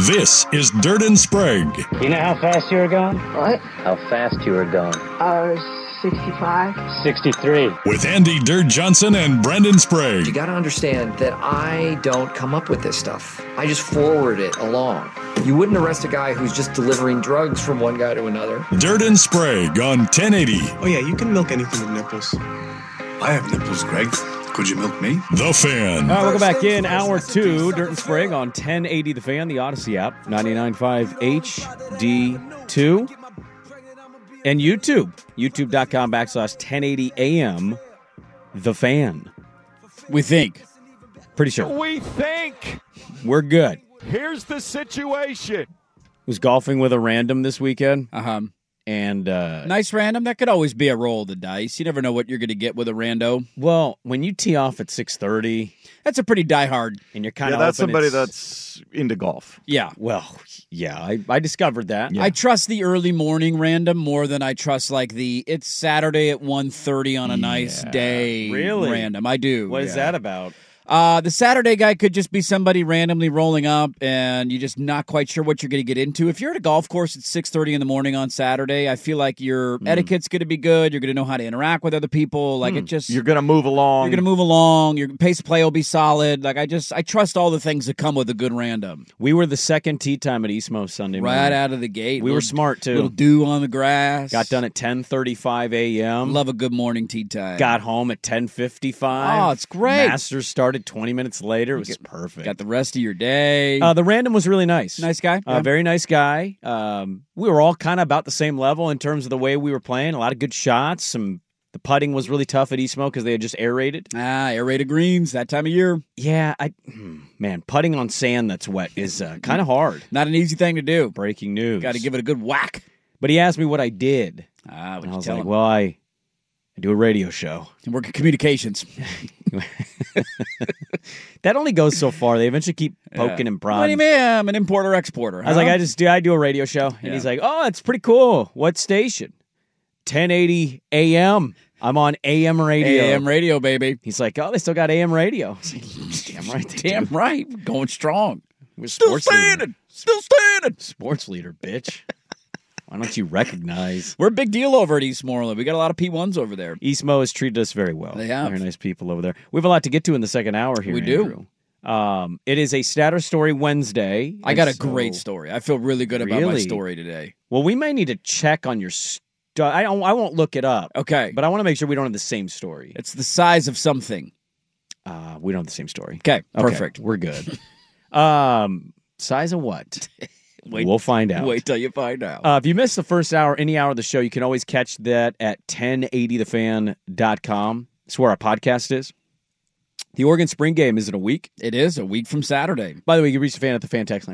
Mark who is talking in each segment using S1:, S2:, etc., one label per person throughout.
S1: This is Dirt and Sprague.
S2: You know how fast you were going?
S3: What?
S2: How fast you were going?
S3: 65.
S2: 63.
S1: With Andy Dirt Johnson and Brendan Sprague.
S4: You got to understand that I don't come up with this stuff. I just forward it along. You wouldn't arrest a guy who's just delivering drugs from one guy to another.
S1: Dirt and Sprague on 1080.
S5: Oh, yeah, you can milk anything with nipples.
S6: I have nipples, Greg. Could you milk me?
S1: The Fan.
S7: All right, welcome back in. Hour 2, Dirt and Sprague on 1080 The Fan, the Odyssey app, 99.5 HD2, and YouTube, youtube.com/1080 AM, The Fan.
S8: We think.
S7: Pretty sure.
S9: We think.
S7: We're good.
S9: Here's the situation.
S7: Was golfing with a random this weekend.
S8: Uh-huh.
S7: And
S8: nice random. That could always be a roll of the dice. You never know what you're going to get with a rando.
S7: Well, when you tee off at 6:30,
S8: that's a pretty diehard.
S7: And you're kind of
S9: that's somebody that's into golf.
S8: Yeah.
S7: Well, yeah, I discovered that.
S8: Yeah. I trust the early morning random more than I trust like it's Saturday at 1:30 on a nice day.
S7: Really?
S8: Random. I do.
S7: What is that about?
S8: The Saturday guy could just be somebody randomly rolling up, and you're just not quite sure what you're going to get into. If you're at a golf course at 6:30 in the morning on Saturday, I feel like your etiquette's going to be good. You're going to know how to interact with other people. Like it just
S9: you're going to move along.
S8: You're going to move along. Your pace of play will be solid. Like I trust all the things that come with a good random.
S7: We were the second tee time at Eastmo Sunday morning.
S8: Right out of the gate.
S7: We were smart too.
S8: Little dew on the grass.
S7: Got done at 10:35 a.m.
S8: Love a good morning tee time.
S7: Got home at 10:55.
S8: Oh, it's great.
S7: Masters started 20 minutes later. It was perfect.
S8: Got the rest of your day.
S7: The random was really nice.
S8: Nice guy. Yeah.
S7: Very nice guy. We were all kind of about the same level in terms of the way we were playing. A lot of good shots. The putting was really tough at Eastmo because they had just aerated.
S8: Aerated greens that time of year.
S7: Yeah, man, putting on sand that's wet is kind of hard.
S8: Not an easy thing to do.
S7: Breaking news.
S8: Got to give it a good whack.
S7: But he asked me what I did.
S8: I
S7: was like, well, I do a radio show.
S8: And work at communications.
S7: That only goes so far. They eventually keep poking and prodding.
S8: What do you mean? I'm an importer-exporter.
S7: I was like, I do a radio show. And he's like, oh, that's pretty cool. What station? 1080 AM. I'm on AM radio.
S8: AM radio, baby.
S7: He's like, oh, they still got AM radio. Like, damn right.
S8: Damn right. Going strong.
S7: We're
S8: still standing. Still standing.
S7: Sports leader, bitch. Why don't you recognize?
S8: We're a big deal over at Eastmoreland. We got a lot of P1s over there.
S7: Eastmo has treated us very well.
S8: They have.
S7: Very nice people over there. We have a lot to get to in the second hour here,
S8: We
S7: Andrew.
S8: do.
S7: It is a Statter Story Wednesday.
S8: I got a great story. I feel really good about my story today.
S7: Well, we may need to check on your stuff. I won't look it up.
S8: Okay.
S7: But I want to make sure we don't have the same story.
S8: It's the size of something.
S7: We don't have the same story.
S8: Okay, perfect.
S7: We're good. Size of what? We'll find out.
S8: Wait till you find out.
S7: If you missed the first hour, any hour of the show, you can always catch that at 1080thefan.com. That's where our podcast is. The Oregon Spring Game is in a week.
S8: It is a week from Saturday.
S7: By the way, you can reach the fan at the fan text line,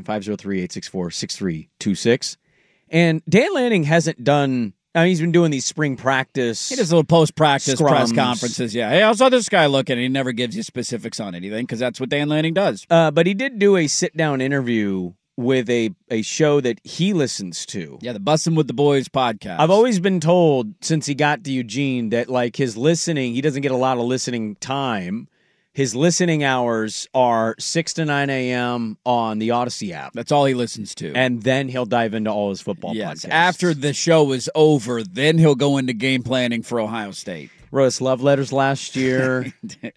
S7: 503-864-6326. And Dan Lanning hasn't done... he's been doing these spring practice.
S8: He does little post-practice
S7: scrums.
S8: press conferences. Yeah. Hey, how's this guy looking? He never gives you specifics on anything because that's what Dan Lanning does.
S7: But he did do a sit-down interview with a show that he listens to.
S8: Yeah, the Bussin' with the Boys podcast.
S7: I've always been told since he got to Eugene that like his listening, he doesn't get a lot of listening time. His listening hours are 6 to 9 a.m. on the Odyssey app.
S8: That's all he listens to.
S7: And then he'll dive into all his football podcasts.
S8: After the show is over, then he'll go into game planning for Ohio State.
S7: Wrote us love letters last year.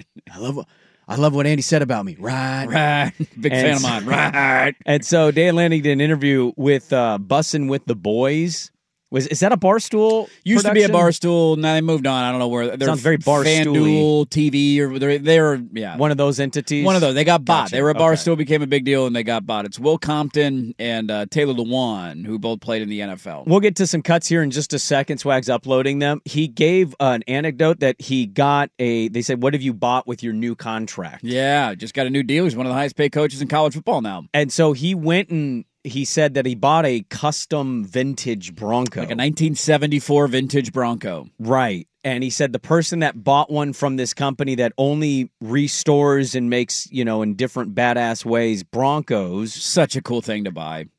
S7: I love what Andy said about me. Right.
S8: Big fan of mine. Right.
S7: And so Dan Lanning did an interview with Bussin' with the Boys. Is that a Barstool
S8: Used
S7: production?
S8: to be a Barstool. Now they moved on. I don't know where. They're
S7: Sounds very Barstool-y.
S8: FanDuel TV or they're
S7: one of those entities.
S8: One of those. They got bought.
S7: Gotcha.
S8: They were a Barstool, became a big deal, and they got bought. It's Will Compton and Taylor Lewan, who both played in the NFL.
S7: We'll get to some cuts here in just a second. Swag's uploading them. He gave an anecdote that he got they said, what have you bought with your new contract?
S8: Yeah, just got a new deal. He's one of the highest paid coaches in college football now.
S7: And so he went and he said that he bought a custom vintage Bronco.
S8: Like a 1974 vintage Bronco.
S7: Right. And he said the person that bought one from this company that only restores and makes, in different badass ways Broncos.
S8: Such a cool thing to buy.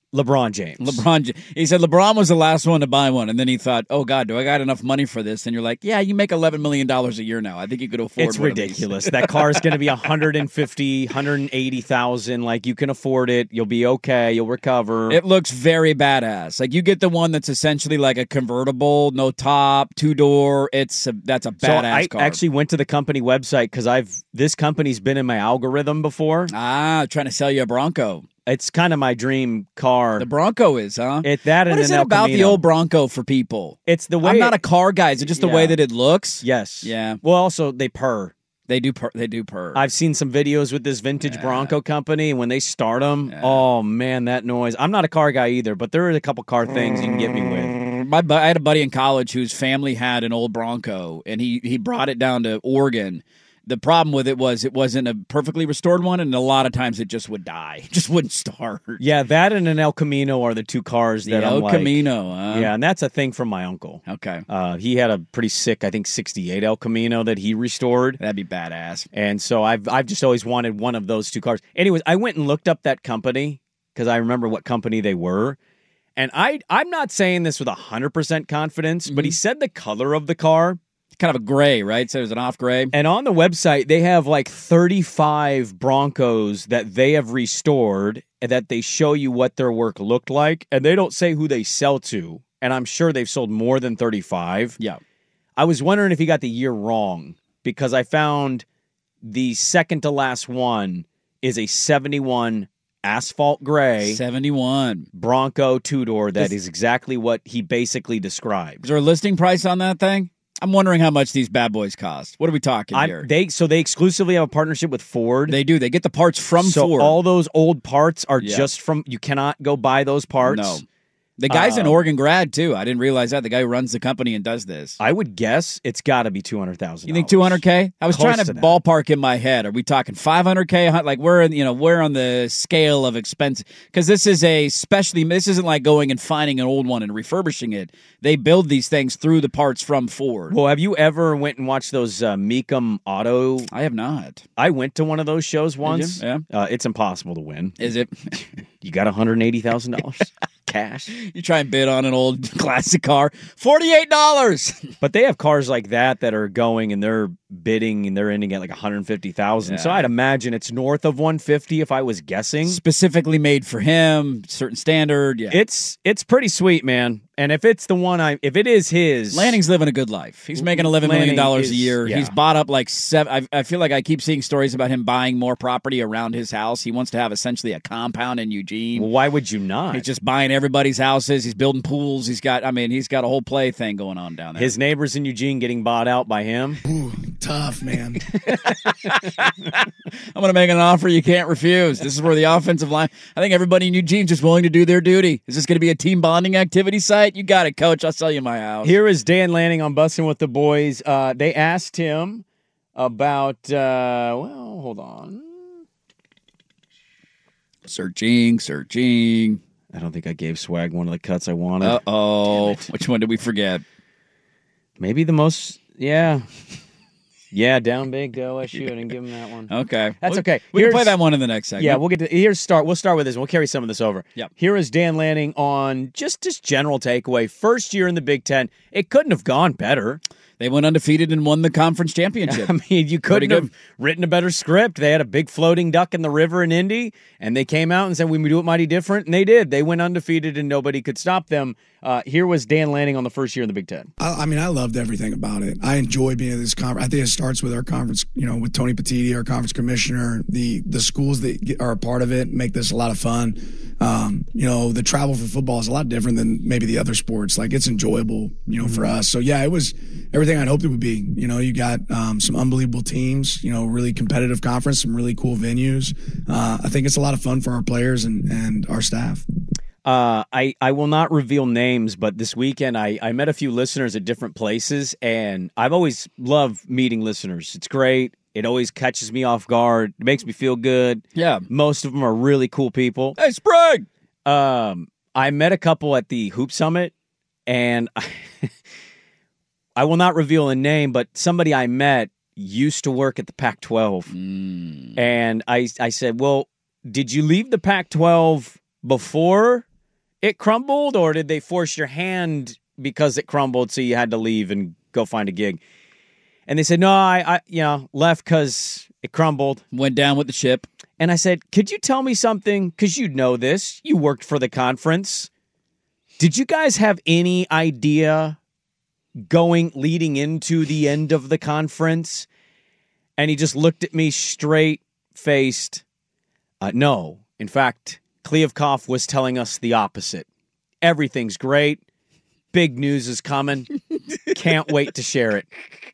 S7: LeBron James.
S8: He said LeBron was the last one to buy one, and then he thought, "Oh God, do I got enough money for this?" And you're like, "Yeah, you make $11 million a year now. I think you could afford."
S7: It's
S8: one of
S7: ridiculous.
S8: these."
S7: That car is going to be 150, 180,000. Like, you can afford it. You'll be okay. You'll recover.
S8: It looks very badass. Like, you get the one that's essentially like a convertible, no top, 2-door. That's a badass car.
S7: I actually went to the company website because this company's been in my algorithm before.
S8: Trying to sell you a Bronco.
S7: It's kind of my dream car.
S8: The Bronco is, huh?
S7: What
S8: is it about the old Bronco for people?
S7: It's the way.
S8: I'm not a car guy. Is it just the way that it looks?
S7: Yes.
S8: Yeah.
S7: Well, also they purr.
S8: They do purr.
S7: I've seen some videos with this vintage Bronco company, and when they start them, oh man, that noise. I'm not a car guy either, but there are a couple car things you can get me with.
S8: I had a buddy in college whose family had an old Bronco, and he brought it down to Oregon. The problem with it wasn't a perfectly restored one, and a lot of times it just would die. It just wouldn't start.
S7: Yeah, that and an El Camino are the two cars that I'm like.
S8: El Camino, huh?
S7: Yeah, and that's a thing from my uncle.
S8: Okay.
S7: He had a pretty sick, I think, 68 El Camino that he restored.
S8: That'd be badass.
S7: And so I've just always wanted one of those two cars. Anyways, I went and looked up that company because I remember what company they were. And I'm not saying this with 100% confidence, but he said the color of the car.
S8: Kind of a gray, right? So it was an off gray.
S7: And on the website, they have like 35 Broncos that they have restored and that they show you what their work looked like. And they don't say who they sell to. And I'm sure they've sold more than 35.
S8: Yeah.
S7: I was wondering if he got the year wrong because I found the second to last one is a 71 asphalt gray
S8: 71
S7: Bronco two-door. That is exactly what he basically described.
S8: Is there a listing price on that thing? I'm wondering how much these bad boys cost. What are we talking here?
S7: They exclusively have a partnership with Ford.
S8: They do. They get the parts from Ford.
S7: So all those old parts are just from. You cannot go buy those parts.
S8: No. The guy's an Oregon grad, too. I didn't realize that. The guy who runs the company and does this.
S7: I would guess it's got to be $200,000.
S8: You think $200K? I was trying to ballpark in my head. Are we talking $500K? Like, we're on the scale of expense? Because this is this isn't like going and finding an old one and refurbishing it. They build these things through the parts from Ford.
S7: Well, have you ever went and watched those Mecum Auto?
S8: I have not.
S7: I went to one of those shows once.
S8: Yeah.
S7: It's impossible to win.
S8: Is it?
S7: You got $180,000 cash.
S8: You try and bid on an old classic car, $48.
S7: But they have cars like that are going and they're bidding and they're ending at like $150,000.
S8: Yeah.
S7: So I'd imagine it's north of $150 if I was guessing.
S8: Specifically made for him, certain standard. Yeah,
S7: it's pretty sweet, man. And if it's the one if it is his,
S8: Lanning's living a good life. He's making $11 million a year.
S7: Yeah.
S8: He's bought up like 7. I feel like I keep seeing stories about him buying more property around his house. He wants to have essentially a compound in Eugene.
S7: Well, why would you not?
S8: He's just buying everybody's houses. He's building pools. He's got a whole play thing going on down there.
S7: His neighbors in Eugene getting bought out by him.
S5: Ooh, tough, man.
S8: I'm going to make an offer you can't refuse. This is where the offensive line. I think everybody in Eugene's just willing to do their duty. Is this going to be a team bonding activity site? You got it, Coach. I'll sell you my house.
S7: Here is Dan Lanning on Bussin' with the Boys. They asked him about, hold on.
S8: Searching.
S7: I don't think I gave Swag one of the cuts I wanted.
S8: Uh-oh. Which one did we forget?
S7: Maybe the most, yeah. Yeah, down big to OSU. I didn't give him that one.
S8: Okay.
S7: That's okay.
S8: We can play that one in the next segment.
S7: Yeah, we'll start with this. We'll carry some of this over.
S8: Yep.
S7: Here is Dan Lanning on just general takeaway. First year in the Big Ten. It couldn't have gone better.
S8: They went undefeated and won the conference championship.
S7: I mean, you couldn't have written a better script. They had a big floating duck in the river in Indy, and they came out and said, we do it mighty different, and they did. They went undefeated, and nobody could stop them. Here was Dan Lanning on the first year in the Big Ten.
S5: I mean, I loved everything about it. I enjoy being at this conference. I think it starts with our conference, with Tony Petitti, our conference commissioner. The schools that are a part of it make this a lot of fun. The travel for football is a lot different than maybe the other sports. Like, it's enjoyable, for us. So, yeah, it was everything I'd hoped it would be. You got some unbelievable teams, really competitive conference, some really cool venues. I think it's a lot of fun for our players and our staff.
S7: I will not reveal names, but this weekend I met a few listeners at different places, and I've always loved meeting listeners. It's great. It always catches me off guard. It makes me feel good.
S8: Yeah.
S7: Most of them are really cool people.
S8: Hey, Sprague!
S7: I met a couple at the Hoop Summit, and I will not reveal a name, but somebody I met used to work at the Pac-12. And I said, well, did you leave the Pac-12 before it crumbled, or did they force your hand because it crumbled, so you had to leave and go find a gig? And they said, no, I left because it crumbled.
S8: Went down with the ship.
S7: And I said, could you tell me something? Because you know this. You worked for the conference. Did you guys have any idea leading into the end of the conference? And he just looked at me straight-faced. No. In fact, Kliavkoff was telling us the opposite. Everything's great. Big news is coming. Can't wait to share it.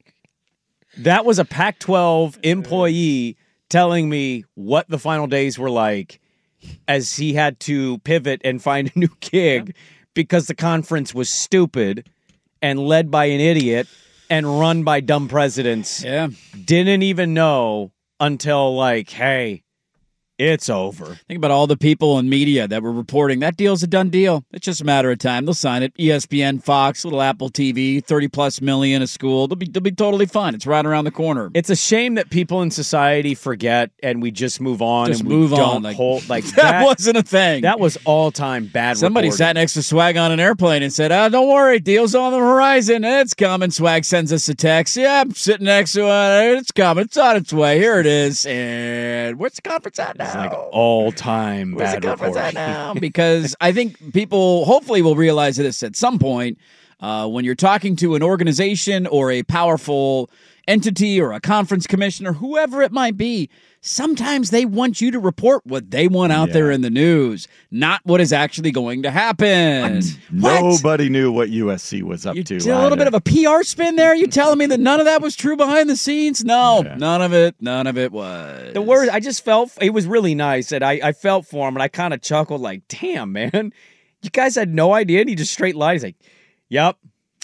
S7: That was a Pac-12 employee telling me what the final days were like as he had to pivot and find a new gig because the conference was stupid and led by an idiot and run by dumb presidents.
S8: Yeah.
S7: Didn't even know until hey, it's over.
S8: Think about all the people in media that were reporting that deal's a done deal. It's just a matter of time. They'll sign it. ESPN, Fox, little Apple TV, $30+ million a school. They'll be totally fine. It's right around the corner.
S7: It's a shame that people in society forget and we just move on.
S8: Just
S7: and
S8: move
S7: we
S8: on.
S7: Don't hold
S8: that wasn't a thing.
S7: That was all time bad.
S8: Somebody
S7: reporting.
S8: sat next to Swag on an airplane and said, don't worry, deal's on the horizon. It's coming. Swag sends us a text. Yeah, I'm sitting next to it. It's coming. It's on its way. Here it is. And where's the conference at now?
S7: It's like all-time
S8: Where's
S7: bad
S8: the conference
S7: reporting.
S8: at now? Because I think people hopefully will realize this at some point when you're talking to an organization or a powerful entity or a conference commissioner, whoever it might be, sometimes they want you to report what they want out there in the news, not what is actually going to happen. What?
S9: Nobody knew what USC was up
S8: You
S9: to.
S8: did a little bit of a PR spin there? You telling me that none of that was true behind the scenes? No, none of it was.
S7: The word, I just felt, it was really nice, and I felt for him, and I kind of chuckled like, damn, man, you guys had no idea, and he just straight lied. He's like, yep.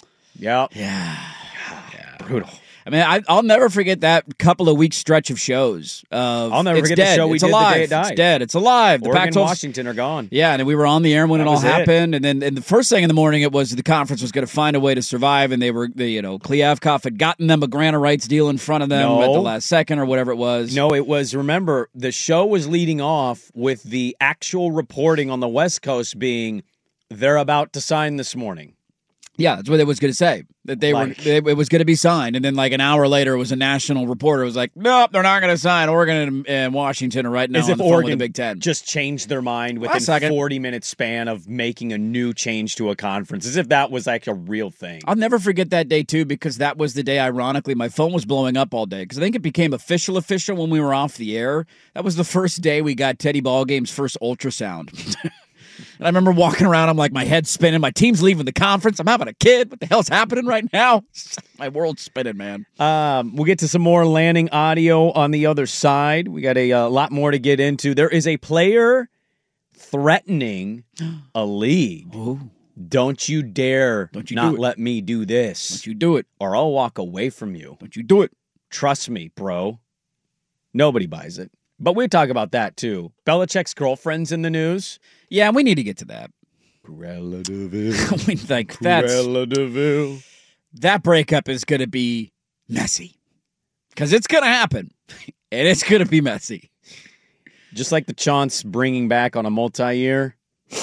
S8: Yeah.
S7: Brutal.
S8: I mean, I'll never forget that couple of weeks stretch of shows.
S7: I'll never forget
S8: dead.
S7: the show we
S8: it's
S7: did
S8: alive.
S7: the day it died.
S8: It's dead. It's alive.
S7: Oregon and
S8: Pac-12's
S7: Washington are gone.
S8: Yeah, and we were on the air when
S7: That
S8: it all
S7: was it.
S8: happened, and then the first thing in the morning it was the conference was going to find a way to survive, and Kliavkoff had gotten them a grant of rights deal in front of them at the last second or whatever it was.
S7: No, it was, remember, the show was leading off with the actual reporting on the West Coast being, they're about to sign this morning.
S8: Yeah, that's what it was going to say. That it was going to be signed, and then like an hour later, it was a national reporter. It was like, nope, they're not going to sign. Oregon and Washington are right now
S7: As
S8: on
S7: if
S8: the phone with
S7: Oregon
S8: the Big Ten.
S7: just changed their mind
S8: Last
S7: within
S8: second.
S7: 40-minute span of making a new change to a conference, as if that was like a real thing.
S8: I'll never forget that day, too, because that was the day, ironically, my phone was blowing up all day. Because I think it became official when we were off the air. That was the first day we got Teddy Ballgame's first ultrasound. And I remember walking around, I'm like, my head's spinning. My team's leaving the conference. I'm having a kid. What the hell's happening right now? My world's spinning, man.
S7: We'll get to some more landing audio on the other side. We got a lot more to get into. There is a player threatening a league.
S8: Oh.
S7: Don't you dare
S8: Don't you
S7: not
S8: do it.
S7: let me do this.
S8: Don't you do it.
S7: Or I'll walk away from you.
S8: Don't you do it.
S7: Trust me, bro. Nobody buys it. But we talk about that, too. Belichick's girlfriend's in the news.
S8: Yeah, we need to get to that.
S7: Cruella de Vil.
S8: I mean, like,
S7: Cruella de Vil.
S8: that breakup is going to be messy. Because it's going to happen. And it's going to be messy.
S7: Just like the Chance bringing back on a multi-year.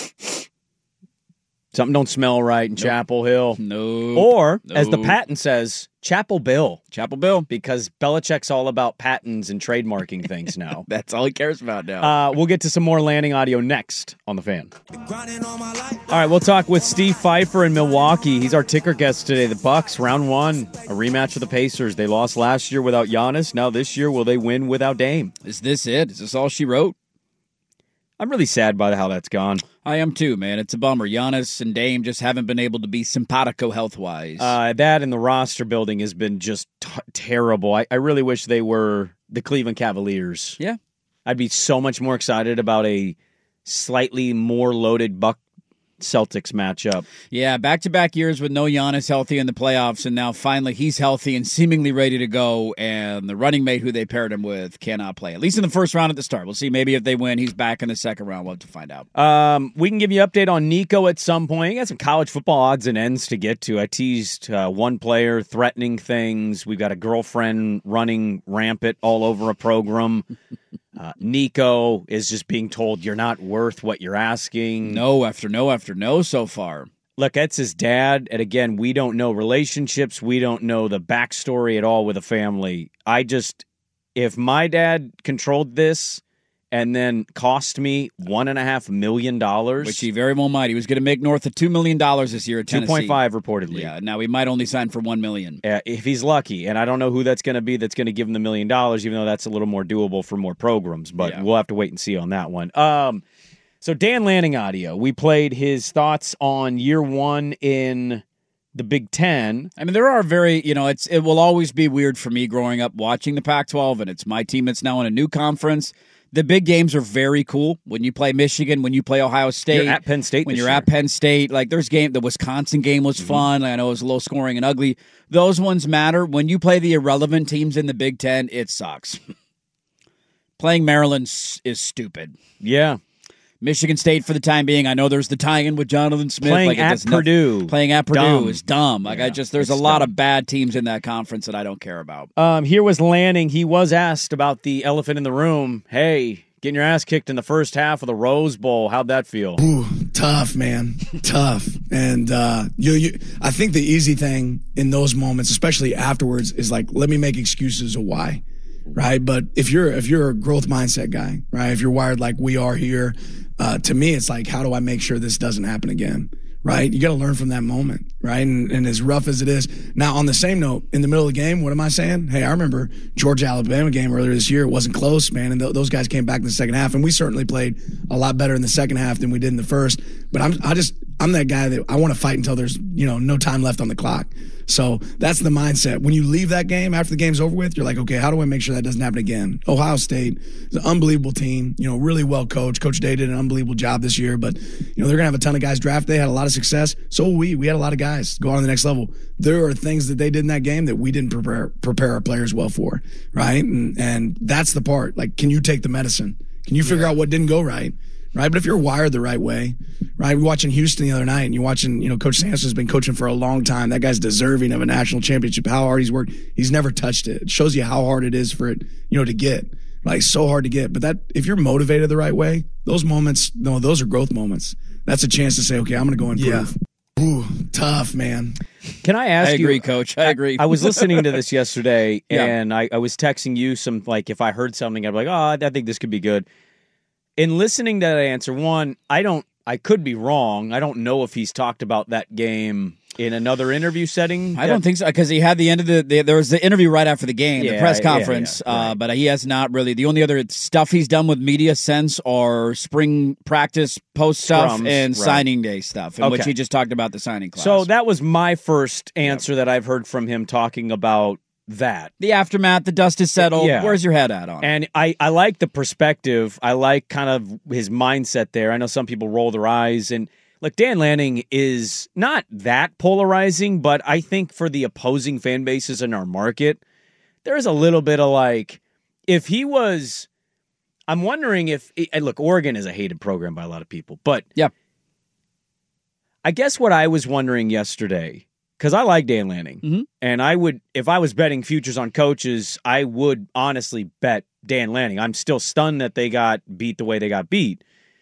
S7: Something don't smell right in Chapel Hill.
S8: No.
S7: Or, as the
S8: No.
S7: patent says, Chapel Bill.
S8: Chapel Bill.
S7: Because Belichick's all about patents and trademarking things now.
S8: That's all he cares about now.
S7: We'll get to some more landing audio next on The Fan. All right, we'll talk with Steve Pfeiffer in Milwaukee. He's our ticker guest today. The Bucks, round one, a rematch of the Pacers. They lost last year without Giannis. Now this year, will they win without Dame?
S8: Is this it? Is this all she wrote?
S7: I'm really sad by how that's gone.
S8: I am too, man. It's a bummer. Giannis and Dame just haven't been able to be simpatico health-wise.
S7: That and the roster building has been just terrible. I really wish they were the Cleveland Cavaliers.
S8: Yeah.
S7: I'd be so much more excited about a slightly more loaded Buck Celtics matchup.
S8: Yeah, back-to-back years with no Giannis healthy in the playoffs, and now finally he's healthy and seemingly ready to go, and the running mate who they paired him with cannot play, at least in the first round at the start. We'll see. Maybe if they win, he's back in the second round. We'll have to find out.
S7: We can give you an update on Nico at some point. We got some college football odds and ends to get to. I teased one player threatening things. We've got a girlfriend running rampant all over a program. Nico is just being told you're not worth what you're asking.
S8: No after no after no so far.
S7: Look, that's his dad. And again, we don't know relationships. We don't know the backstory at all with a family. If my dad controlled this and then cost me $1.5 million,
S8: which he very well might. He was going to make north of $2 million this year at Tennessee.
S7: 2.5 reportedly.
S8: Yeah, now he might only sign for $1 million.
S7: If he's lucky. And I don't know who that's going to be that's going to give him the $1 million, even though that's a little more doable for more programs. But we'll have to wait and see on that one. So Dan Lanning audio. We played his thoughts on year one in the Big Ten.
S8: I mean, there are it will always be weird for me growing up watching the Pac-12, and it's my team that's now in a new conference. The big games are very cool. When you play Michigan, when you play Ohio State.
S7: You're at Penn State
S8: When
S7: this
S8: you're
S7: year.
S8: at Penn State. Like, the Wisconsin game was fun. I know it was low scoring and ugly. Those ones matter. When you play the irrelevant teams in the Big Ten, it sucks. Playing Maryland is stupid.
S7: Yeah.
S8: Michigan State for the time being. I know there's the tie-in with Jonathan Smith.
S7: Playing at Purdue.
S8: Playing at Purdue
S7: Dumb.
S8: is dumb. There's a lot of bad teams in that conference that I don't care about.
S7: Here was Lanning. He was asked about the elephant in the room. Hey, getting your ass kicked in the first half of the Rose Bowl. How'd that feel?
S5: Ooh, tough, man. Tough. And I think the easy thing in those moments, especially afterwards, is like, let me make excuses of why. Right. But if you're a growth mindset guy, right, if you're wired like we are here, to me, it's like, how do I make sure this doesn't happen again? Right. You got to learn from that moment. Right. And as rough as it is. Now, on the same note, in the middle of the game, what am I saying? Hey, I remember Georgia-Alabama game earlier this year. It wasn't close, man. And those guys came back in the second half. And we certainly played a lot better in the second half than we did in the first. But I'm that guy that I want to fight until there's, no time left on the clock. So that's the mindset. When you leave that game, after the game's over with, you're like, okay, how do I make sure that doesn't happen again? Ohio State is an unbelievable team, really well coached. Coach Day did an unbelievable job this year, but, they're going to have a ton of guys drafted. They had a lot of success. So we had a lot of guys go on to the next level. There are things that they did in that game that we didn't prepare our players well for, right? And that's the part. Like, can you take the medicine? Can you figure out what didn't go right? Right. But if you're wired the right way, right? We're watching Houston the other night and you're watching, Coach Sampson's been coaching for a long time. That guy's deserving of a national championship. How hard he's worked. He's never touched it. It shows you how hard it is for it, to get. Like, so hard to get. But if you're motivated the right way, those moments, those are growth moments. That's a chance to say, okay, I'm going to go improve. Yeah. Ooh, tough, man.
S7: Can I ask you?
S8: I agree, Coach. I agree.
S7: I was listening to this yesterday and I was texting you some, like, if I heard something, I'd be like, oh, I think this could be good. In listening to that answer, one, I could be wrong. I don't know if he's talked about that game in another interview setting.
S8: I don't think so, because he had the end of there was the interview right after the game, the press conference,
S7: right.
S8: But he has not really. The only other stuff he's done with media since are spring practice post stuff and signing day stuff, in which he just talked about the signing class.
S7: So that was my first answer that I've heard from him talking about that.
S8: The aftermath, the dust is settled.
S7: Yeah.
S8: Where's your head at on it?
S7: And I like the perspective. I like kind of his mindset there. I know some people roll their eyes. And look, Dan Lanning is not that polarizing, but I think for the opposing fan bases in our market, there is a little bit of like, if he was, I'm wondering if, and look, Oregon is a hated program by a lot of people, but
S8: yeah,
S7: I guess what I was wondering yesterday, because I like Dan Lanning, and I would, if I was betting futures on coaches, I would honestly bet Dan Lanning. I'm still stunned that they got beat the way they got beat.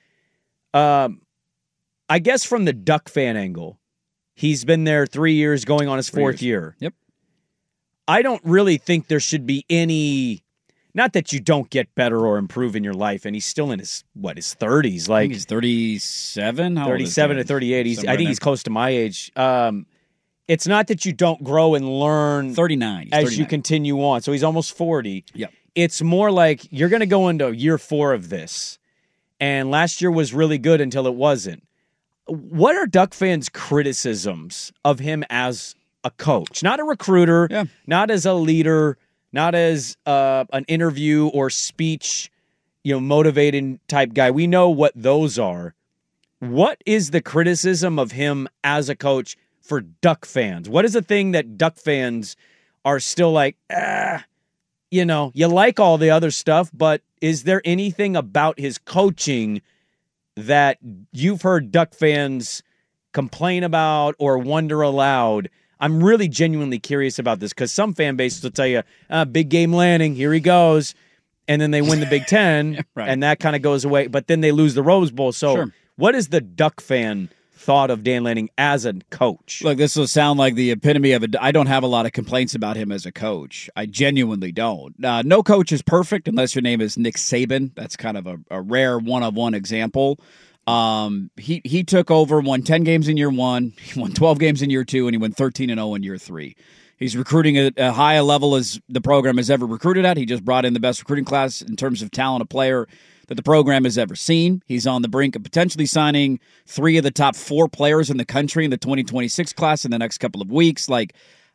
S7: I guess from the Duck fan angle, he's been there 3 years, going on his fourth year.
S8: Yep.
S7: I don't really think there should be any, not that you don't get better or improve in your life, and he's still in his 30s. Like,
S8: I think he's 37?
S7: 37 to 38. I think he's close to my age. It's not that you don't grow and learn
S8: 39
S7: as you continue on. So he's almost 40.
S8: Yep.
S7: It's more like you're going to go into year 4 of this. And last year was really good until it wasn't. What are Duck fans' criticisms of him as a coach? Not a recruiter, not as a leader, not as an interview or speech, motivating type guy. We know what those are. What is the criticism of him as a coach for Duck fans? What is the thing that Duck fans are still like, you like all the other stuff, but is there anything about his coaching that you've heard Duck fans complain about or wonder aloud? I'm really genuinely curious about this, because some fan bases will tell you, big game Lanning, here he goes. and then they win the Big Ten,
S8: Right.
S7: and that kind of goes away. But then they lose the Rose Bowl. So,
S8: Sure.
S7: what is the Duck fan thought of Dan Lanning as a coach?
S8: Look, this will sound like the epitome of I don't have a lot of complaints about him as a coach. I genuinely don't. No coach is perfect unless your name is Nick Saban. That's kind of a rare one-of-one example. He took over, won 10 games in year 1, he won 12 games in year 2, and he went 13-0 in year 3. He's recruiting at a high level as the program has ever recruited at. He just brought in the best recruiting class in terms of talent of player that the program has ever seen. He's on the brink of potentially signing 3 of the top 4 players in the country in the 2026 class in the next couple of weeks. Like,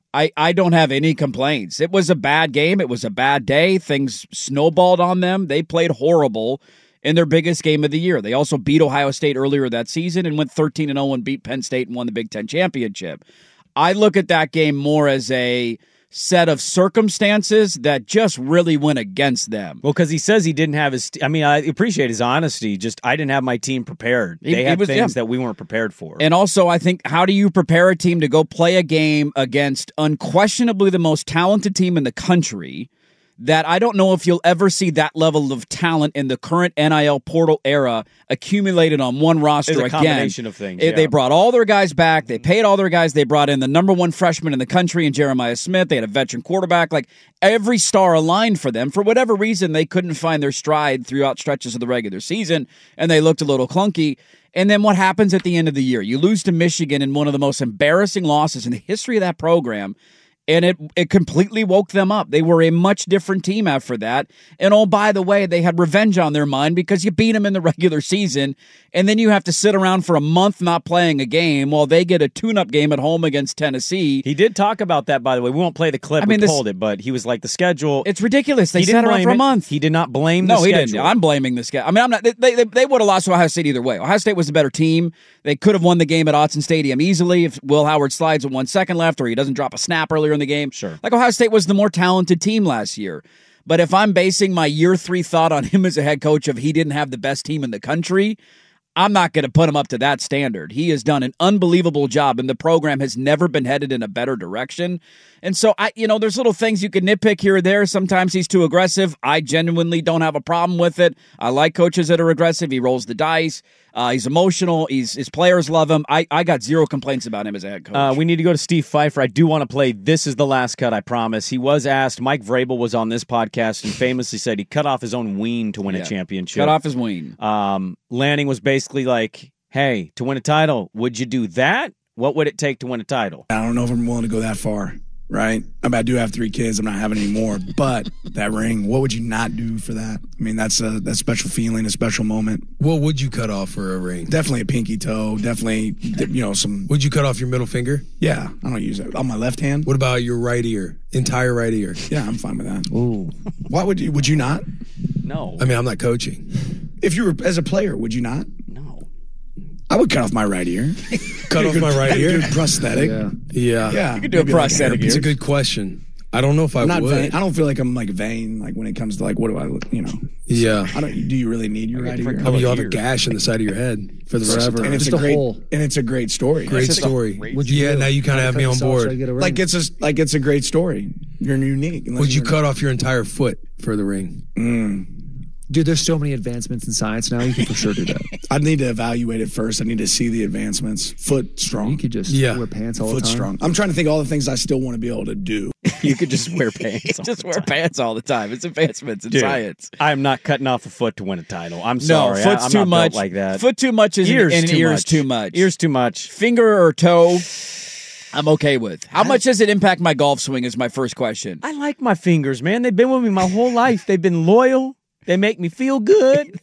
S8: I don't have any complaints. It was a bad game. It was a bad day. Things snowballed on them. They played horrible in their biggest game of the year. They also beat Ohio State earlier that season and went 13-0 and beat Penn State and won the Big Ten championship. I look at that game more as a set of circumstances that just really went against them.
S7: Well, because he says he didn't have his. I mean, I appreciate his honesty. Just I didn't have my team prepared. They had things that we weren't prepared for.
S8: And also, I think, how do you prepare a team to go play a game against unquestionably the most talented team in the country? That I don't know if you'll ever see that level of talent in the current NIL portal era accumulated on one roster again.
S7: It's a combination of things.
S8: They brought all their guys back. They paid all their guys. They brought in the number 1 freshman in the country in Jeremiah Smith. They had a veteran quarterback. Like, every star aligned for them. For whatever reason, they couldn't find their stride throughout stretches of the regular season, and they looked a little clunky. And then what happens at the end of the year? You lose to Michigan in one of the most embarrassing losses in the history of that program. And it completely woke them up. They were a much different team after that. And oh, by the way, they had revenge on their mind because you beat them in the regular season. And then you have to sit around for a month not playing a game while they get a tune-up game at home against Tennessee.
S7: He did talk about that, by the way. We won't play the clip. We pulled it, but he was like, the schedule.
S8: It's ridiculous. They sat around for a month.
S7: He did not blame the schedule.
S8: No, he didn't. I'm blaming the schedule. I mean, I'm not. They would have lost to Ohio State either way. Ohio State was the better team. They could have won the game at Autzen Stadium easily if Will Howard slides with 1 second left or he doesn't drop a snap earlier in the game.
S7: Sure.
S8: Like, Ohio State was the more talented team last year. But if I'm basing my year 3 thought on him as a head coach of he didn't have the best team in the country, I'm not going to put him up to that standard. He has done an unbelievable job, and the program has never been headed in a better direction. And so, there's little things you can nitpick here or there. Sometimes he's too aggressive. I genuinely don't have a problem with it. I like coaches that are aggressive. He rolls the dice. He's emotional. His players love him. I got 0 complaints about him as a head coach.
S7: We need to go to Steve Pfeiffer. I do want to play This Is the Last Cut, I promise. He was asked, Mike Vrabel was on this podcast and famously said he cut off his own ween to win a championship.
S8: Cut off his ween.
S7: Lanning was basically like, hey, to win a title, would you do that? What would it take to win a title?
S5: I don't know if I'm willing to go that far, right? I mean, I do have 3 kids. I'm not having any more. But that ring, what would you not do for that? I mean, that's a special feeling, a special moment.
S3: What would you cut off for a ring?
S5: Definitely a pinky toe. Definitely, some.
S3: Would you cut off your middle finger?
S5: Yeah, I don't use it. On my left hand.
S3: What about your right ear? Entire right ear?
S5: Yeah, I'm fine with that.
S7: Ooh.
S5: Why would you not?
S7: No.
S3: I mean, I'm not coaching.
S5: If you were, as a player, would you not?
S7: No.
S5: I would cut off my right ear.
S3: Cut off my right ear?
S5: Prosthetic.
S3: Yeah.
S8: You could do a prosthetic ear.
S3: It's a good question. I don't know if I would.
S5: Vain. I don't feel like I'm like vain. Like when it comes to like, what do I look?
S3: Yeah.
S5: Do you really need your right ear?
S3: I mean, you'll have a gash in the side of your head for the rest of the time.
S5: And it's
S10: Just
S5: a great
S10: hole.
S5: and it's a great story.
S3: Great story.
S10: Would you do?
S3: Now you kind of have me on board.
S5: Like it's a great story. You're unique.
S3: Would you cut off your entire foot for the ring?
S10: Dude, there's so many advancements in science now. You can for sure do that.
S5: I'd need to evaluate it first. I need to see the advancements. Foot strong.
S10: You could just wear pants all the
S5: Foot
S10: time.
S5: strong. I'm trying to think of all the things I still want to be able to do.
S7: You could just wear pants.
S8: Just wear pants all the time. It's advancements in science.
S7: I'm not cutting off a foot to win a title. I'm sorry.
S8: Foot's
S7: I'm
S8: too
S7: not
S8: much.
S7: built like that.
S8: Foot too much is
S7: Ears
S8: and
S7: too
S8: ears
S7: much.
S8: too much.
S7: Ears too much.
S8: Finger or toe, I'm okay with. How much does it impact my golf swing is my first question.
S7: I like my fingers, man. They've been with me my whole life. They've been loyal. They make me feel good.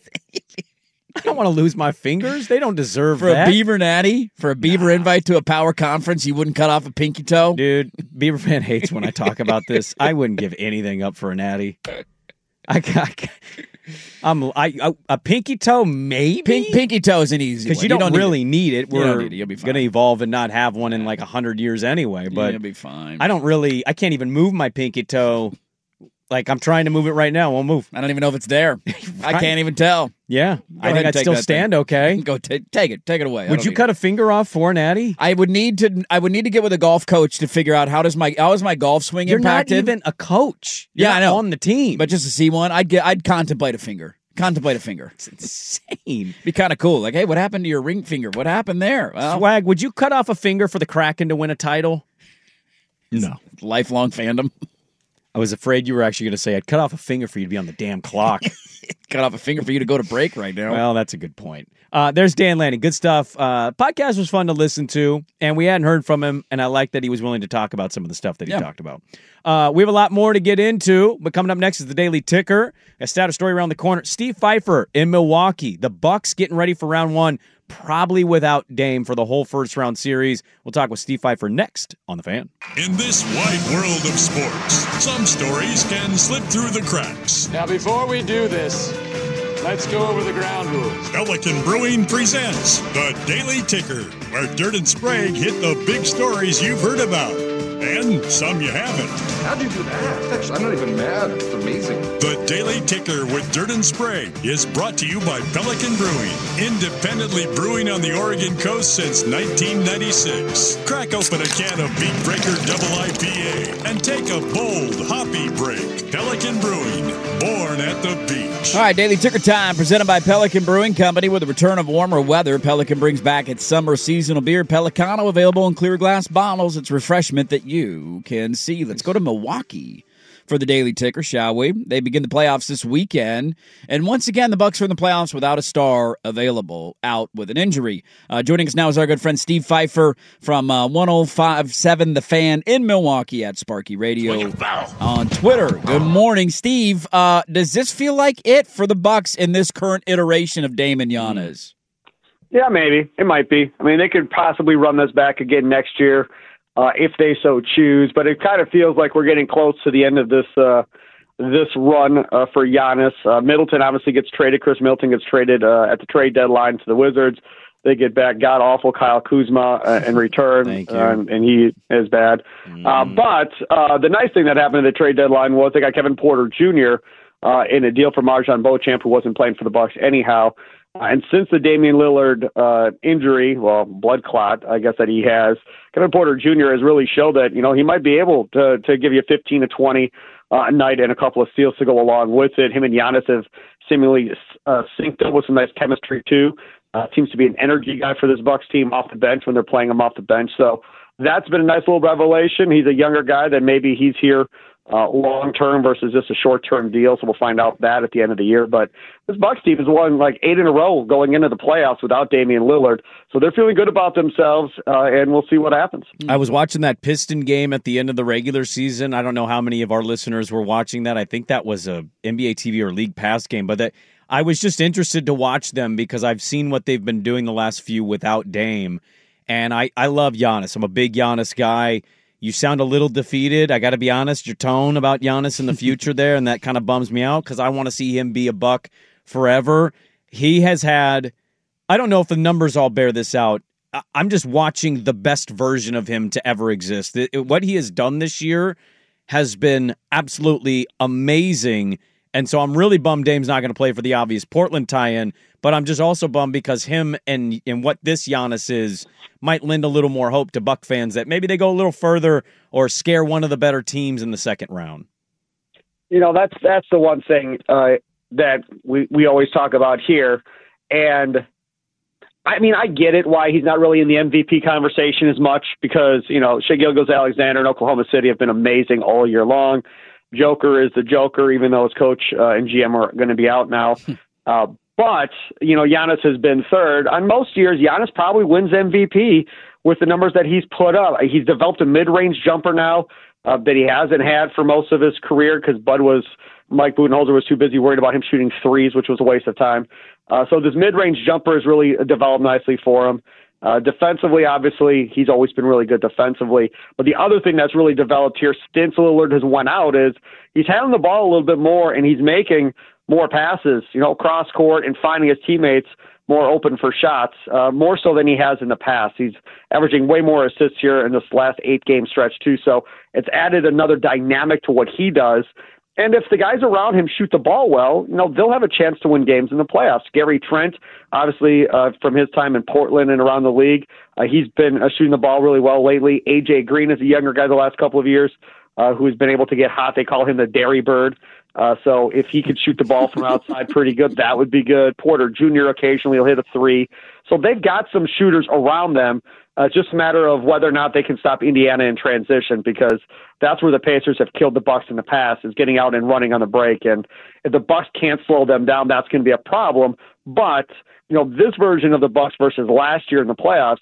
S7: I don't want to lose my fingers. They don't deserve
S8: For
S7: that.
S8: a Beaver natty, for a Beaver invite to a power conference, you wouldn't cut off a pinky toe?
S7: Dude, Beaver fan hates when I talk about this. I wouldn't give anything up for a natty. A pinky toe, maybe?
S8: Pinky toe is an easy one.
S7: Because you don't really need it.
S8: You don't
S7: We're
S8: need it. You'll be fine.
S7: going to evolve and not have one in like 100 years anyway. But
S8: you'll be fine.
S7: I can't even move my pinky toe Like, I'm trying to move it right now. Won't move.
S8: I don't even know if it's there. I can't even tell.
S7: Yeah. I think I'd still stand okay.
S8: Go take it away.
S7: Would you cut a finger off for Natty?
S8: I would need to get with a golf coach to figure out how is my golf swing impacted.
S7: You're not even a coach. You're
S8: I know.
S7: On the team.
S8: But just to see one, I'd contemplate a finger.
S7: It's insane.
S8: Be kind of cool. Like, hey, what happened to your ring finger? What happened there? Well,
S7: Swag, would you cut off a finger for the Kraken to win a title?
S9: No.
S8: Lifelong fandom.
S7: I was afraid you were actually going to say I'd cut off a finger for you to be on the damn clock.
S8: Cut off a finger for you to go to break right now.
S7: Well, that's a good point. There's Dan Lanning. Good stuff. Podcast was fun to listen to, and we hadn't heard from him, and I like that he was willing to talk about some of the stuff that he talked about. We have a lot more to get into, but coming up next is the Daily Ticker. A status story around the corner. Steve Pfeiffer in Milwaukee. The Bucks getting ready for round one, probably without Dame for the whole first-round series. We'll talk with Steve Pfeiffer next on The Fan.
S1: In this wide world of sports, some stories can slip through the cracks.
S11: Now, before we do this, let's go over the ground rules.
S1: Pelican Brewing presents the Daily Ticker, where Dirt and Sprague hit the big stories you've heard about, and some you haven't.
S12: How'd you do that? Actually, I'm not even mad. It's amazing.
S1: The Daily Ticker with Dirt and Sprague is brought to you by Pelican Brewing, independently brewing on the Oregon coast since 1996. Crack open a can of Beat Breaker Double IPA and take a bold, hoppy break. Pelican Brewing, born at the beach.
S8: All right, Daily Ticker time, presented by Pelican Brewing Company. With the return of warmer weather, Pelican brings back its summer seasonal beer, Pelicano, available in clear glass bottles. It's refreshment that you can see. Let's go to Milwaukee for the Daily Ticker, shall we? They begin the playoffs this weekend, and once again, the Bucks are in the playoffs without a star available, out with an injury. Joining us now is our good friend Steve Pfeiffer from 105.7 The Fan in Milwaukee at Sparky Radio on Twitter. Good morning, Steve. Does this feel like it for the Bucks in this current iteration of Dame and Giannis?
S13: Yeah, maybe. It might be. I mean, they could possibly run this back again next year. If they so choose, but it kind of feels like we're getting close to the end of this run for Giannis. Middleton obviously gets traded. Chris Middleton gets traded at the trade deadline to the Wizards. They get back god-awful Kyle Kuzma in return, and he is bad. But the nice thing that happened at the trade deadline was they got Kevin Porter Jr. In a deal for Marjon Beauchamp, who wasn't playing for the Bucks anyhow. And since the Damian Lillard injury, blood clot, I guess, that he has, Kevin Porter Jr. has really showed that, he might be able to give you 15 to 20 a night and a couple of steals to go along with it. Him and Giannis have seemingly synced up with some nice chemistry, too. Seems to be an energy guy for this Bucks team off the bench when they're playing him off the bench. So that's been a nice little revelation. He's a younger guy that maybe he's here long-term versus just a short-term deal, so we'll find out that at the end of the year. But this Bucks team has won like 8 in a row going into the playoffs without Damian Lillard, so they're feeling good about themselves, and we'll see what happens.
S7: I was watching that Piston game at the end of the regular season. I don't know how many of our listeners were watching that. I think that was a NBA TV or League Pass game, but I was just interested to watch them because I've seen what they've been doing the last few without Dame, and I love Giannis. I'm a big Giannis guy. You sound a little defeated. I got to be honest, your tone about Giannis in the future there, and that kind of bums me out because I want to see him be a Buck forever. He has had, I don't know if the numbers all bear this out. I'm just watching the best version of him to ever exist. What he has done this year has been absolutely amazing, and so I'm really bummed Dame's not going to play for the obvious Portland tie-in, but I'm just also bummed because him and what this Giannis is might lend a little more hope to Buck fans that maybe they go a little further or scare one of the better teams in the second round.
S13: That's the one thing that we always talk about here. And I mean, I get it why he's not really in the MVP conversation as much because, Shai Gilgeous-Alexander and Oklahoma City have been amazing all year long. Joker is the Joker, even though his coach and GM are going to be out now. But, Giannis has been third. On most years, Giannis probably wins MVP with the numbers that he's put up. He's developed a mid-range jumper now that he hasn't had for most of his career because Mike Budenholzer was too busy worried about him shooting threes, which was a waste of time. So this mid-range jumper has really developed nicely for him. Defensively, obviously, he's always been really good defensively. But the other thing that's really developed here since Lillard has went out is he's handling the ball a little bit more and he's making more passes, cross court and finding his teammates more open for shots, more so than he has in the past. He's averaging way more assists here in this last 8-game stretch too. So it's added another dynamic to what he does. And if the guys around him shoot the ball well, they'll have a chance to win games in the playoffs. Gary Trent, obviously, from his time in Portland and around the league, he's been shooting the ball really well lately. A.J. Green is a younger guy the last couple of years who has been able to get hot. They call him the Dairy Bird. So if he could shoot the ball from outside pretty good, that would be good. Porter Jr. occasionally will hit a three. So they've got some shooters around them. It's just a matter of whether or not they can stop Indiana in transition, because that's where the Pacers have killed the Bucks in the past, is getting out and running on the break. And if the Bucks can't slow them down, that's going to be a problem. But, this version of the Bucks versus last year in the playoffs,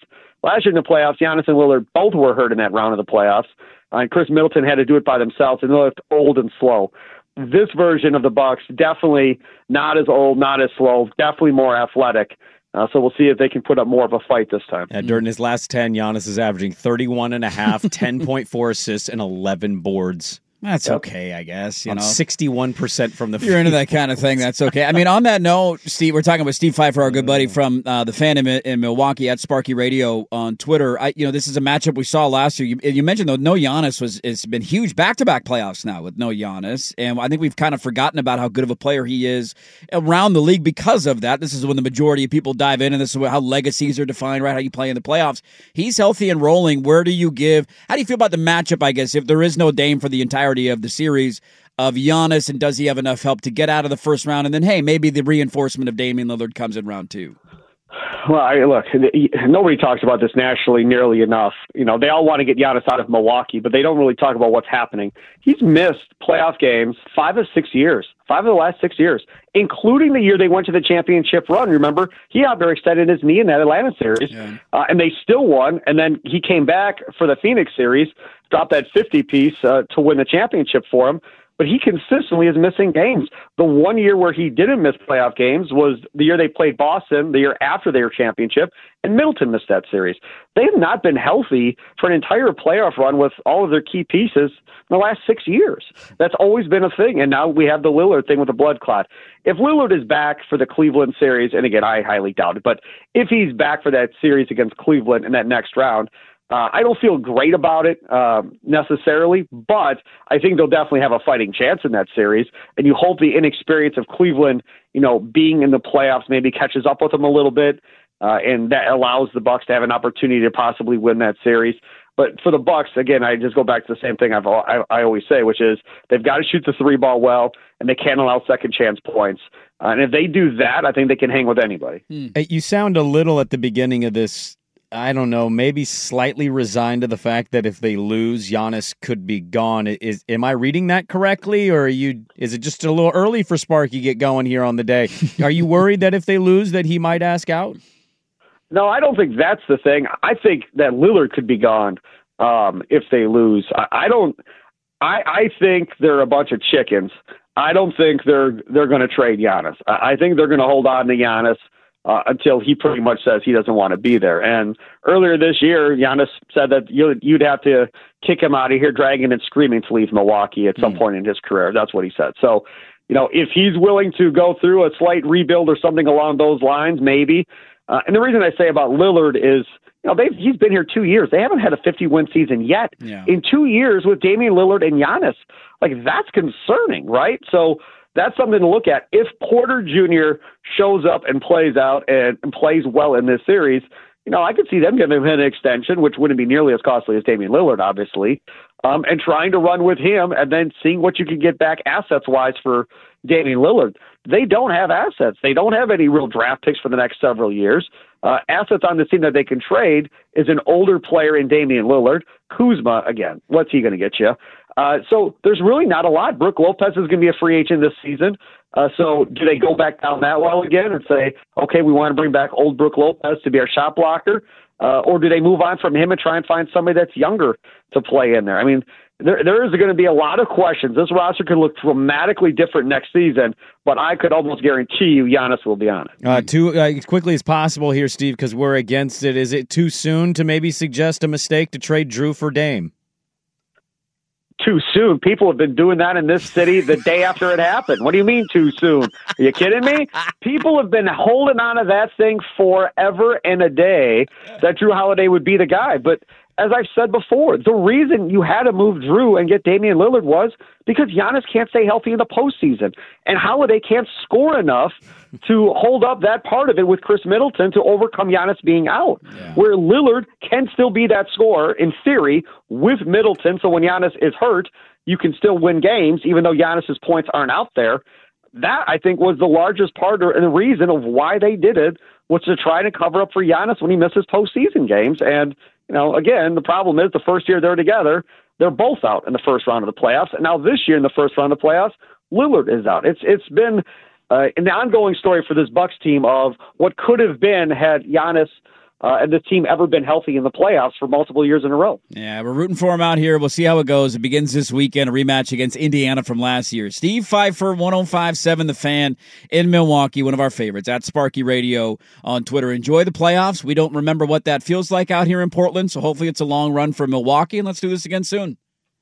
S13: Giannis and Lillard both were hurt in that round of the playoffs. And Chris Middleton had to do it by themselves, and they looked old and slow. This version of the Bucks, definitely not as old, not as slow, definitely more athletic. So we'll see if they can put up more of a fight this time.
S7: During his last 10, Giannis is averaging 31.5, 10.4 assists, and 11 boards.
S8: That's okay, I guess.
S7: On 61% from the field.
S8: You're into that kind of thing. That's okay. I mean, on that note, Steve, we're talking with Steve Pfeiffer, our good buddy from the Fan in Milwaukee at Sparky Radio on Twitter. This is a matchup we saw last year. You mentioned, though, no Giannis has been huge back-to-back playoffs now with no Giannis. And I think we've kind of forgotten about how good of a player he is around the league because of that. This is when the majority of people dive in, and this is how legacies are defined, right? How you play in the playoffs. He's healthy and rolling. How do you feel about the matchup, I guess, if there is no Dame for the entirety of the series of Giannis, and does he have enough help to get out of the first round? And then, hey, maybe the reinforcement of Damian Lillard comes in round two.
S13: Well, look, nobody talks about this nationally nearly enough. They all want to get Giannis out of Milwaukee, but they don't really talk about what's happening. He's missed playoff games 5 of the last 6 years, including the year they went to the championship run. Remember, he overextended his knee in that Atlanta series, and they still won. And then he came back for the Phoenix series, dropped that 50-piece to win the championship for him. But he consistently is missing games. The one year where he didn't miss playoff games was the year they played Boston, the year after their championship, and Middleton missed that series. They have not been healthy for an entire playoff run with all of their key pieces in the last 6 years. That's always been a thing, and now we have the Lillard thing with the blood clot. If Lillard is back for the Cleveland series, and again, I highly doubt it, but if he's back for that series against Cleveland in that next round, I don't feel great about it necessarily, but I think they'll definitely have a fighting chance in that series. And you hope the inexperience of Cleveland, being in the playoffs maybe catches up with them a little bit, and that allows the Bucks to have an opportunity to possibly win that series. But for the Bucks, again, I just go back to the same thing I always say, which is they've got to shoot the three ball well, and they can't allow second chance points. And if they do that, I think they can hang with anybody.
S7: You sound a little at the beginning of this, I don't know, maybe slightly resigned to the fact that if they lose, Giannis could be gone. Am I reading that correctly, or is it just a little early for Sparky to get going here on the day? Are you worried that if they lose that he might ask out?
S13: No, I don't think that's the thing. I think that Lillard could be gone if they lose. I think they're a bunch of chickens. I don't think they're going to trade Giannis. I think they're going to hold on to Giannis until he pretty much says he doesn't want to be there. And earlier this year, Giannis said that you'd have to kick him out of here, dragging and screaming to leave Milwaukee at some point in his career. That's what he said. So, if he's willing to go through a slight rebuild or something along those lines, maybe. And the reason I say about Lillard is, he's been here 2 years. They haven't had a 50-win season yet. Yeah. In 2 years with Damian Lillard and Giannis. That's concerning, right? So that's something to look at. If Porter Jr. shows up and plays out and plays well in this series, I could see them giving him an extension, which wouldn't be nearly as costly as Damian Lillard, obviously, and trying to run with him and then seeing what you can get back assets-wise for Damian Lillard. They don't have assets. They don't have any real draft picks for the next several years. Assets on the team that they can trade is an older player in Damian Lillard. Kuzma, again, what's he going to get you? So there's really not a lot. Brook Lopez is going to be a free agent this season. So do they go back down that well again and say, okay, we want to bring back old Brook Lopez to be our shot blocker? Or do they move on from him and try and find somebody that's younger to play in there? I mean, there is going to be a lot of questions. This roster could look dramatically different next season, but I could almost guarantee you Giannis will be on it.
S7: As quickly as possible here, Steve, because we're against it. Is it too soon to maybe suggest a mistake to trade Drew for Dame?
S13: Too soon. People have been doing that in this city the day after it happened. What do you mean too soon? Are you kidding me? People have been holding on to that thing forever and a day that Drew Holiday would be the guy. But as I've said before, the reason you had to move Drew and get Damian Lillard was because Giannis can't stay healthy in the postseason, and Holiday can't score enough to hold up that part of it with Chris Middleton to overcome Giannis being out. Yeah. Where Lillard can still be that scorer in theory with Middleton, so when Giannis is hurt, you can still win games, even though Giannis's points aren't out there. That, I think, was the largest part and the reason of why they did it, was to try to cover up for Giannis when he misses postseason games. And, again, the problem is the first year they're together, they're both out in the first round of the playoffs. And now this year in the first round of the playoffs, Lillard is out. It's been an ongoing story for this Bucks team of what could have been had Giannis and the team ever been healthy in the playoffs for multiple years in a row.
S8: Yeah, we're rooting for him out here. We'll see how it goes. It begins this weekend, a rematch against Indiana from last year. Steve Pfeiffer, 105.7 The Fan in Milwaukee, one of our favorites, at Sparky Radio on Twitter. Enjoy the playoffs. We don't remember what that feels like out here in Portland, so hopefully it's a long run for Milwaukee, and let's do this again soon.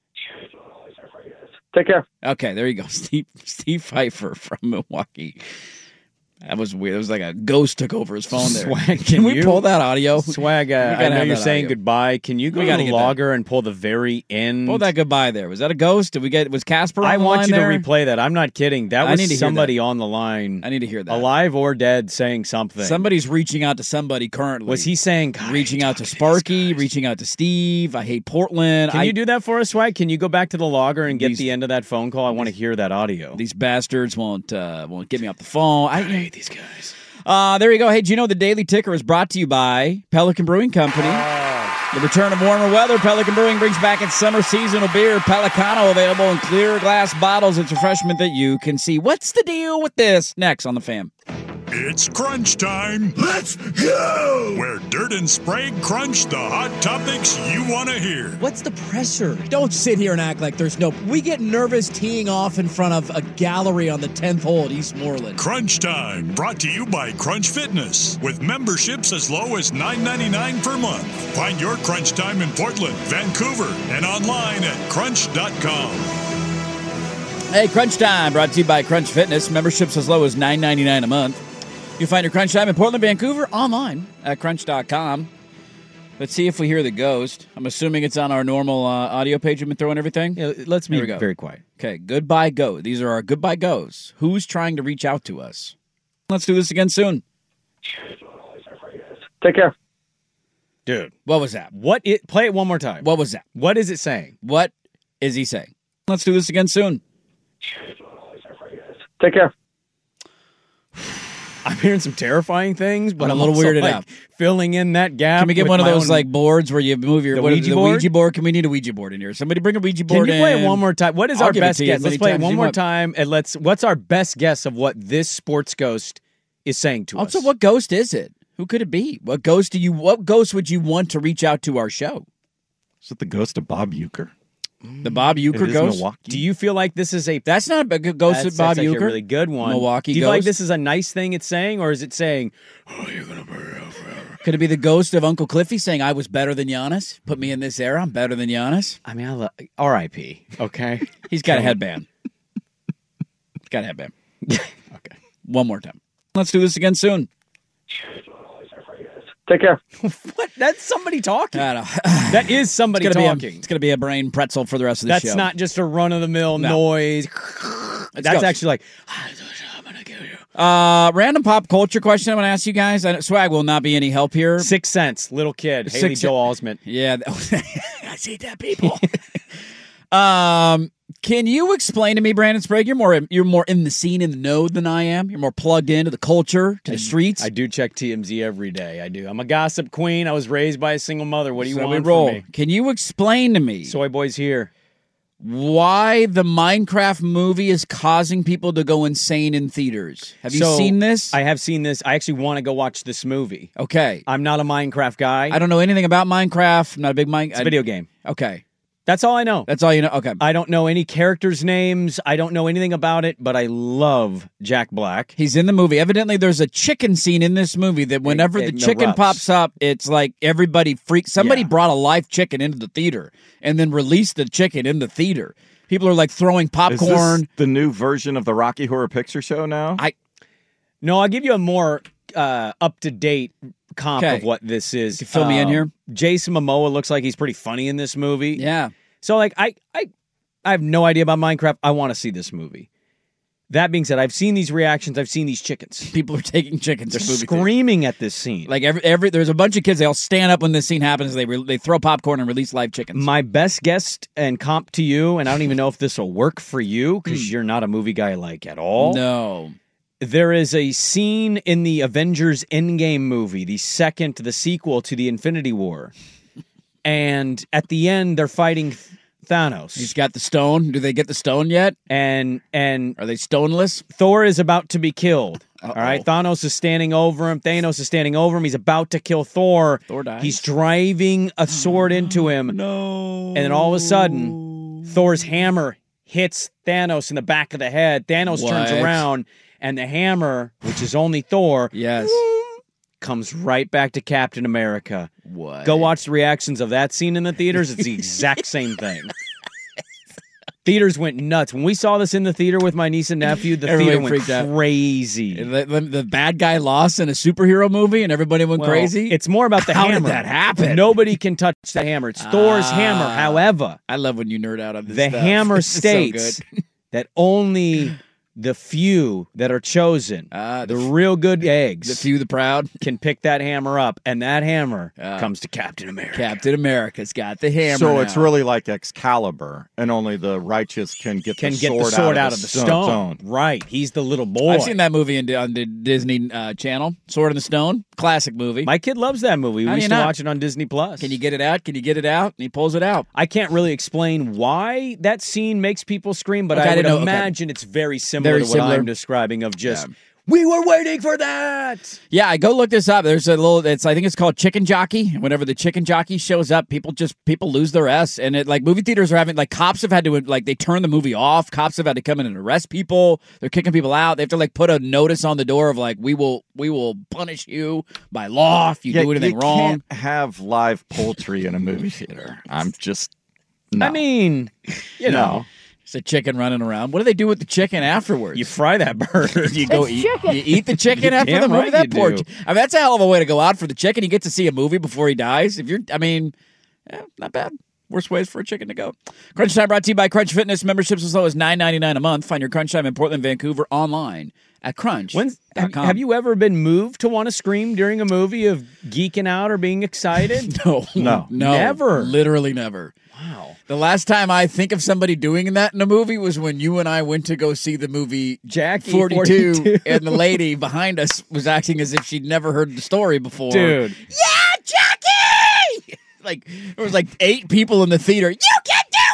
S13: Take care.
S8: Okay, there you go. Steve Pfeiffer from Milwaukee. That was weird. It was like a ghost took over his phone there.
S7: Swag,
S8: can we pull that audio?
S7: Swag, I know you're saying
S8: audio.
S7: Goodbye. Can you go to the logger and pull the very end?
S8: Pull that goodbye there. Was that a ghost? Was Casper on
S7: I
S8: the
S7: want
S8: line
S7: you
S8: there?
S7: to replay that. I'm not kidding. That was somebody on the line.
S8: I need to hear that.
S7: Alive or dead saying something.
S8: Somebody's reaching out to somebody currently.
S7: Was he saying,
S8: reaching out to Sparky, reaching out to Steve, I hate Portland.
S7: Can you do that for us, Swag? Can you go back to the logger and get the end of that phone call? I want to hear that audio.
S8: These bastards won't get me off the phone.
S7: I hate these guys.
S8: There you go. Hey, do you know the Daily Ticker is brought to you by Pelican Brewing Company? The return of warmer weather, Pelican Brewing brings back its summer seasonal beer, Pelicano, available in clear glass bottles. It's refreshment that you can see. What's the deal with this? Next on The Fan.
S1: It's crunch time. Let's go! Where Dirt and Sprague crunch the hot topics you want to hear.
S14: What's the pressure? Don't sit here and act like there's no... We get nervous teeing off in front of a gallery on the 10th hole at Eastmoreland.
S1: Crunch time, brought to you by Crunch Fitness, with memberships as low as $9.99 per month. Find your Crunch Time in Portland, Vancouver, and online at crunch.com.
S8: Hey, Crunch Time, brought to you by Crunch Fitness. Memberships as low as $9.99 a month. You find your Crunch Time in Portland, Vancouver, online at crunch.com. Let's see if we hear the ghost. I'm assuming it's on our normal audio page we've been throwing everything.
S7: Yeah, let's be very quiet.
S8: Okay, goodbye go. These are our goodbye goes. Who's trying to reach out to us? Let's do this again soon.
S13: Take care.
S7: Dude.
S8: What was that?
S7: Play it one more time.
S8: What was that?
S7: What is it saying?
S8: What is he saying? Let's do this again soon.
S13: Take care.
S7: I'm hearing some terrifying things, but
S8: I'm a little weirded out.
S7: Filling in that gap.
S8: Can we get one of those boards where you move your
S7: Ouija board?
S8: Can we need a Ouija board in here? Somebody bring a Ouija board in.
S7: Can you play it one more time? What is our best guess? Let's play it one more
S8: want.
S7: time, and what's our best guess of what this sports ghost is saying to us?
S8: Also, what ghost is it? Who could it be? What ghost would you want to reach out to our show?
S9: Is it the ghost of Bob Uecker?
S8: The Bob Uecker ghost?
S9: Milwaukee.
S7: Do you feel like this is
S8: That's not a good ghost of Bob
S7: Uecker.
S8: Uecker.
S7: That's a really good one.
S8: Milwaukee
S7: Do you
S8: ghost?
S7: feel like this is a nice thing it's saying, or is it saying, oh, you're going to burn out forever?
S8: Could it be the ghost of Uncle Cliffy saying, I was better than Giannis? Put me in this era. I'm better than Giannis.
S7: I mean, R.I.P., okay?
S8: He's got a headband. Got a headband. Okay. One more time. Let's do this again soon.
S13: Take care.
S7: What? That's somebody talking.
S8: I don't know.
S7: That is somebody talking.
S8: It's going to be a brain pretzel for the rest of the show.
S7: That's not just a run-of-the-mill noise. That's actually like, I'm going to kill you.
S8: Random pop culture question I'm going to ask you guys. Swag will not be any help here.
S7: 6 Cents, little kid, Haley Joel Osment.
S8: Yeah. I see that, people. Can you explain to me, Brandon Sprague? You're more in the scene, in the know than I am. You're more plugged into the culture, to the streets.
S7: I do check TMZ every day. I do. I'm a gossip queen. I was raised by a single mother. What do you want
S8: we roll.
S7: from me?
S8: Can you explain to me,
S7: Soy Boy's here,
S8: why the Minecraft movie is causing people to go insane in theaters? Have you seen this?
S7: I have seen this. I actually want to go watch this movie.
S8: Okay.
S7: I'm not a Minecraft guy.
S8: I don't know anything about Minecraft. I'm not a big
S7: It's a video game.
S8: Okay.
S7: That's all I know.
S8: That's all you know? Okay.
S7: I don't know any characters' names. I don't know anything about it, but I love Jack Black.
S8: He's in the movie. Evidently, there's a chicken scene in this movie that whenever the chicken pops up, it's like everybody freaks. Somebody brought a live chicken into the theater and then released the chicken in the theater. People are like throwing popcorn.
S9: Is this the new version of the Rocky Horror Picture Show now?
S7: No, I'll give you a more up-to-date comp
S8: Okay.
S7: of what this is.
S8: Can you fill me in here?
S7: Jason Momoa looks like he's pretty funny in this movie.
S8: Yeah.
S7: So like I have no idea about Minecraft. I want to see this movie. That being said, I've seen these reactions. I've seen these chickens.
S8: People are taking chickens.
S7: They're
S8: to movie
S7: screaming at this scene.
S8: Like every there's a bunch of kids. They all stand up when this scene happens. They throw popcorn and release live chickens.
S7: My best guess and comp to you, and I don't even know if this will work for you because you're not a movie guy like at all.
S8: No.
S7: There is a scene in the Avengers Endgame movie, the sequel to the Infinity War. And at the end, they're fighting Thanos.
S8: He's got the stone. Do they get the stone yet?
S7: And
S8: are they stoneless?
S7: Thor is about to be killed. All right, Thanos is standing over him. Thanos is standing over him. He's about to kill Thor.
S8: Thor dies.
S7: He's driving a sword into him.
S8: No.
S7: And then all of a sudden, Thor's hammer hits Thanos in the back of the head. Thanos turns around, and the hammer, which is only Thor, comes right back to Captain America.
S8: What?
S7: Go watch the reactions of that scene in the theaters. It's the exact same thing. Theaters went nuts. When we saw this in the theater with my niece and nephew, the theater went crazy.
S8: The bad guy lost in a superhero movie and everybody went crazy?
S7: It's more about the
S8: How
S7: hammer.
S8: did that happen?
S7: Nobody can touch the hammer. It's Thor's hammer. However,
S8: I love when you nerd out on this
S7: the
S8: stuff.
S7: hammer
S8: It's so
S7: states
S8: good.
S7: that only the few that are chosen, the real good eggs,
S8: the few, the proud,
S7: can pick that hammer up, and that hammer comes to Captain America.
S8: Captain America's got the hammer.
S9: So
S8: now.
S9: it's really like Excalibur, and only the righteous can get the
S7: sword out of the stone. Right. He's the little boy.
S8: I've seen that movie on the Disney Channel, Sword in the Stone. Classic movie.
S7: My kid loves that movie. We used to watch it on Disney Plus.
S8: Can you get it out? Can you get it out? And he pulls it out.
S7: I can't really explain why that scene makes people scream, but
S8: Okay,
S7: I would
S8: I didn't know.
S7: imagine it's very similar
S8: Very
S7: to what
S8: similar.
S7: I'm describing of just, we were waiting for that.
S8: Yeah, I go look this up. There's a little. I think it's called Chicken Jockey. Whenever the Chicken Jockey shows up, people lose their S. And it, like, movie theaters are having, like, cops have had to, like, they turn the movie off. Cops have had to come in and arrest people. They're kicking people out. They have to, like, put a notice on the door of, like, we will punish you by law if you do anything wrong.
S9: You can't have live poultry in a movie theater. I'm just. No.
S7: I mean, you know.
S8: It's a chicken running around. What do they do with the chicken afterwards?
S7: You fry that bird.
S8: You go eat. You eat the chicken after the movie.
S7: Right,
S8: That poor.
S7: do.
S8: I mean, that's a hell of a way to go out for the chicken. You get to see a movie before he dies. Not bad. Worst ways for a chicken to go. Crunch Time brought to you by Crunch Fitness. Memberships as low as $9.99 a month. Find your Crunch Time in Portland, Vancouver online at crunch.com.
S7: Have you ever been moved to want to scream during a movie of geeking out or being excited?
S8: No.
S7: Never.
S8: Literally never.
S7: Wow.
S8: The last time I think of somebody doing that in a movie was when you and I went to go see the movie
S7: Jackie
S8: 42, and the lady behind us was acting as if she'd never heard the story before.
S7: Dude.
S8: Yeah, Jackie! Like, there was like 8 people in the theater. You can do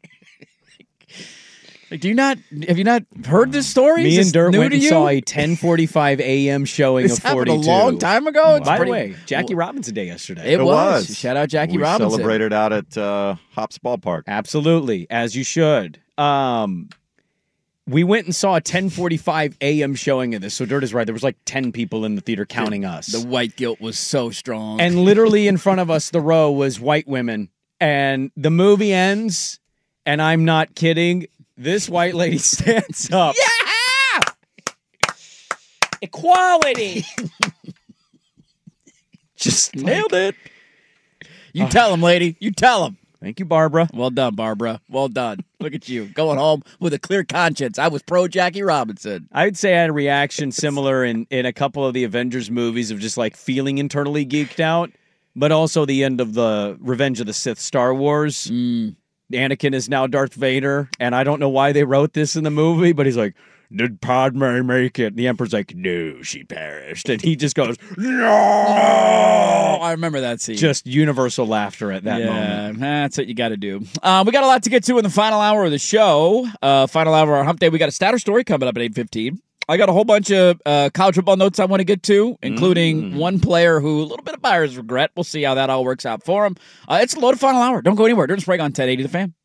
S8: it! Like, have you not heard this story?
S7: Me
S8: Is
S7: and
S8: this
S7: Dirt
S8: new
S7: went
S8: to
S7: and
S8: you?
S7: saw a 10:45 a.m. showing
S8: This
S7: of 42.
S8: happened a long time ago. It's
S7: By
S8: pretty-
S7: the way, Jackie Robinson Day yesterday.
S8: It was. Shout out Jackie
S9: we
S8: Robinson.
S9: celebrated out at Hops Ballpark.
S7: Absolutely, as you should. We went and saw a 10:45 a.m. showing of this. So Dirt is right. There was like 10 people in the theater counting us.
S8: The white guilt was so strong.
S7: And literally in front of us, the row was white women. And the movie ends, and I'm not kidding. This white lady stands up.
S8: Yeah!
S7: Equality! Just nailed it.
S8: You tell him, lady. You tell him.
S7: Thank you, Barbara.
S8: Well done, Barbara. Well done. Look at you. Going home with a clear conscience. I was pro Jackie Robinson.
S7: I would say I had a reaction similar in a couple of the Avengers movies of just like feeling internally geeked out, but also the end of the Revenge of the Sith Star Wars. Anakin is now Darth Vader, and I don't know why they wrote this in the movie, but he's like, did Padme make it? And the Emperor's like, no, she perished. And he just goes, no!
S8: I remember that scene.
S7: Just universal laughter at that moment.
S8: That's what you got to do. We got a lot to get to in the final hour of the show. Final hour of our hump day. We got a statter story coming up at 8:15. I got a whole bunch of college football notes I want to get to, including one player who a little bit of buyer's regret. We'll see how that all works out for him. It's a loaded final hour. Don't go anywhere. Dirt and Sprague on 1080 The Fan.